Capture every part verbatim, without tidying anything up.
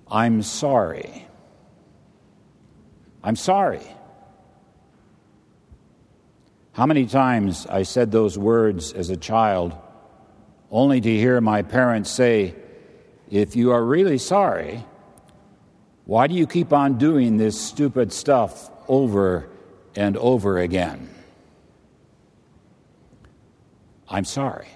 I'm sorry. I'm sorry. How many times I said those words as a child, only to hear my parents say, if you are really sorry, why do you keep on doing this stupid stuff over and over again? I'm sorry.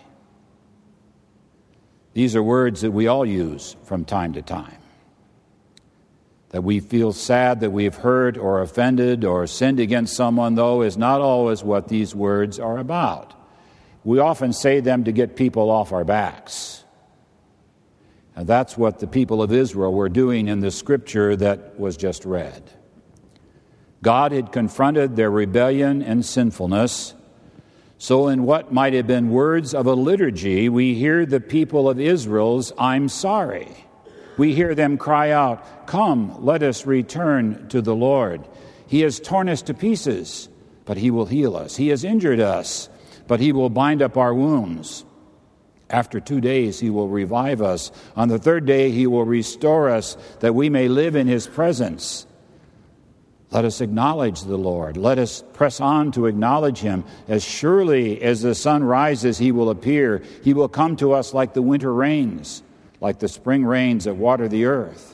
These are words that we all use from time to time. That we feel sad that we've hurt or offended or sinned against someone, though, is not always what these words are about. We often say them to get people off our backs. And that's what the people of Israel were doing in the scripture that was just read. God had confronted their rebellion and sinfulness. So in what might have been words of a liturgy, we hear the people of Israel's I'm sorry. We hear them cry out, come, let us return to the Lord. He has torn us to pieces, but he will heal us. He has injured us, but he will bind up our wounds. After two days, he will revive us. On the third day, he will restore us, that we may live in his presence. Let us acknowledge the Lord. Let us press on to acknowledge him. As surely as the sun rises, he will appear. He will come to us like the winter rains, like the spring rains that water the earth.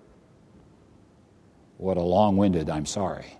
What a long-winded I'm sorry.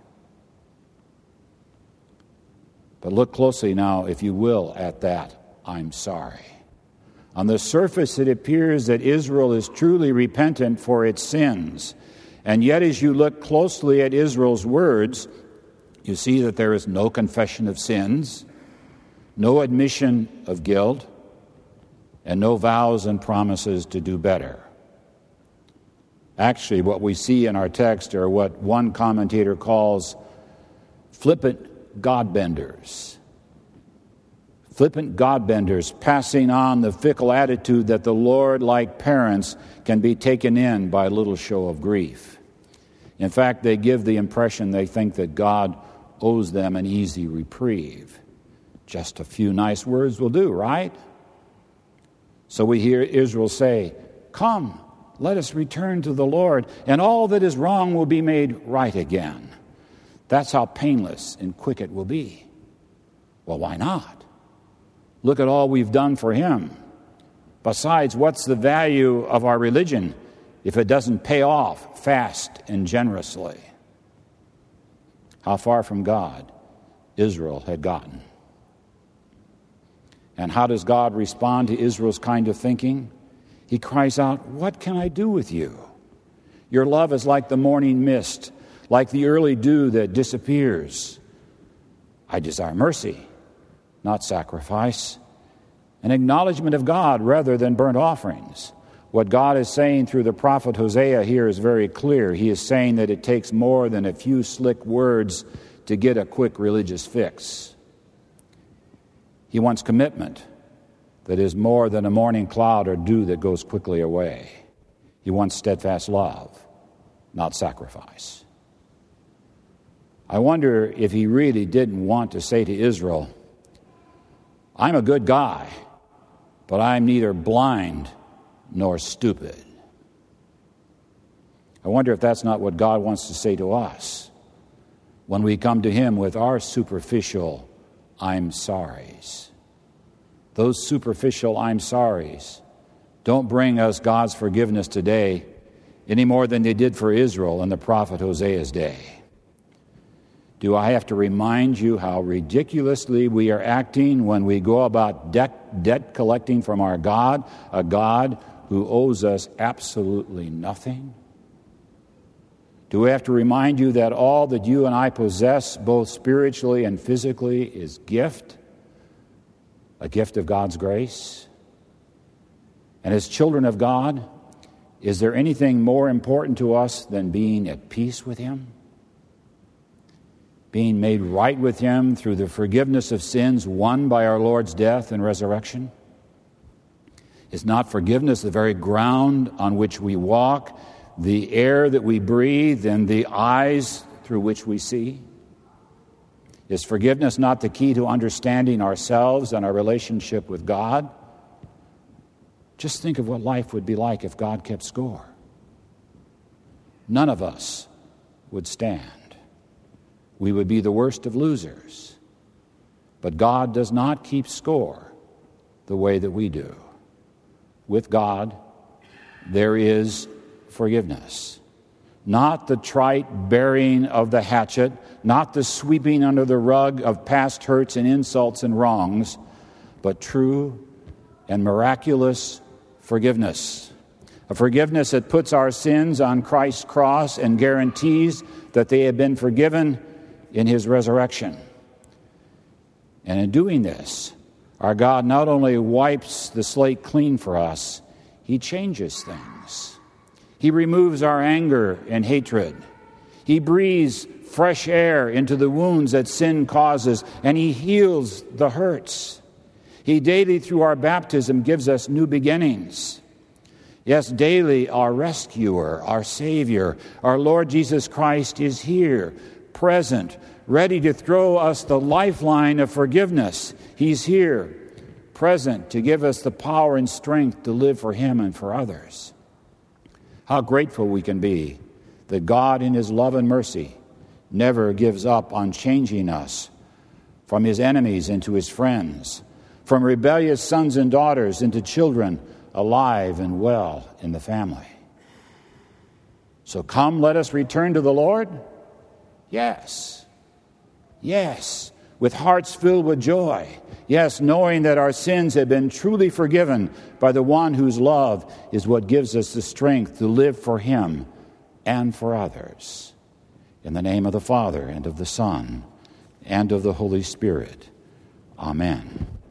But look closely now, if you will, at that I'm sorry. On the surface, it appears that Israel is truly repentant for its sins. And yet, as you look closely at Israel's words, you see that there is no confession of sins, no admission of guilt, and no vows and promises to do better. Actually, what we see in our text are what one commentator calls flippant God-benders. Flippant God-benders passing on the fickle attitude that the Lord, like parents, can be taken in by a little show of grief. In fact, they give the impression they think that God owes them an easy reprieve. Just a few nice words will do, right? So we hear Israel say, come, let us return to the Lord, and all that is wrong will be made right again. That's how painless and quick it will be. Well, why not? Look at all we've done for him. Besides, what's the value of our religion if it doesn't pay off fast and generously? How far from God Israel had gotten. And how does God respond to Israel's kind of thinking? He cries out, what can I do with you? Your love is like the morning mist, like the early dew that disappears. I desire mercy, not sacrifice, an acknowledgement of God rather than burnt offerings. What God is saying through the prophet Hosea here is very clear. He is saying that it takes more than a few slick words to get a quick religious fix. He wants commitment that is more than a morning cloud or dew that goes quickly away. He wants steadfast love, not sacrifice. I wonder if he really didn't want to say to Israel, I'm a good guy, but I'm neither blind nor stupid. I wonder if that's not what God wants to say to us when we come to him with our superficial I'm sorries. Those superficial I'm sorries don't bring us God's forgiveness today any more than they did for Israel in the prophet Hosea's day. Do I have to remind you how ridiculously we are acting when we go about debt, debt collecting from our God, a God who owes us absolutely nothing? Do we have to remind you that all that you and I possess, both spiritually and physically, is gift, a gift of God's grace? And as children of God, is there anything more important to us than being at peace with him? Being made right with him through the forgiveness of sins won by our Lord's death and resurrection? Is not forgiveness the very ground on which we walk, the air that we breathe, and the eyes through which we see? Is forgiveness not the key to understanding ourselves and our relationship with God? Just think of what life would be like if God kept score. none of us would stand. We would be the worst of losers. But God does not keep score the way that we do. With God, there is forgiveness. Not the trite burying of the hatchet, not the sweeping under the rug of past hurts and insults and wrongs, but true and miraculous forgiveness. A forgiveness that puts our sins on Christ's cross and guarantees that they have been forgiven in his resurrection. And in doing this, our God not only wipes the slate clean for us, he changes things. He removes our anger and hatred. He breathes fresh air into the wounds that sin causes, and he heals the hurts. He daily, through our baptism, gives us new beginnings. Yes, daily our rescuer, our Savior, our Lord Jesus Christ is here, present, ready to throw us the lifeline of forgiveness. He's here, present, to give us the power and strength to live for him and for others. How grateful we can be that God, in his love and mercy, never gives up on changing us from his enemies into his friends, from rebellious sons and daughters into children alive and well in the family. So come, let us return to the Lord. Yes, yes, with hearts filled with joy. Yes, knowing that our sins have been truly forgiven by the one whose love is what gives us the strength to live for him and for others. In the name of the Father, and of the Son, and of the Holy Spirit. Amen.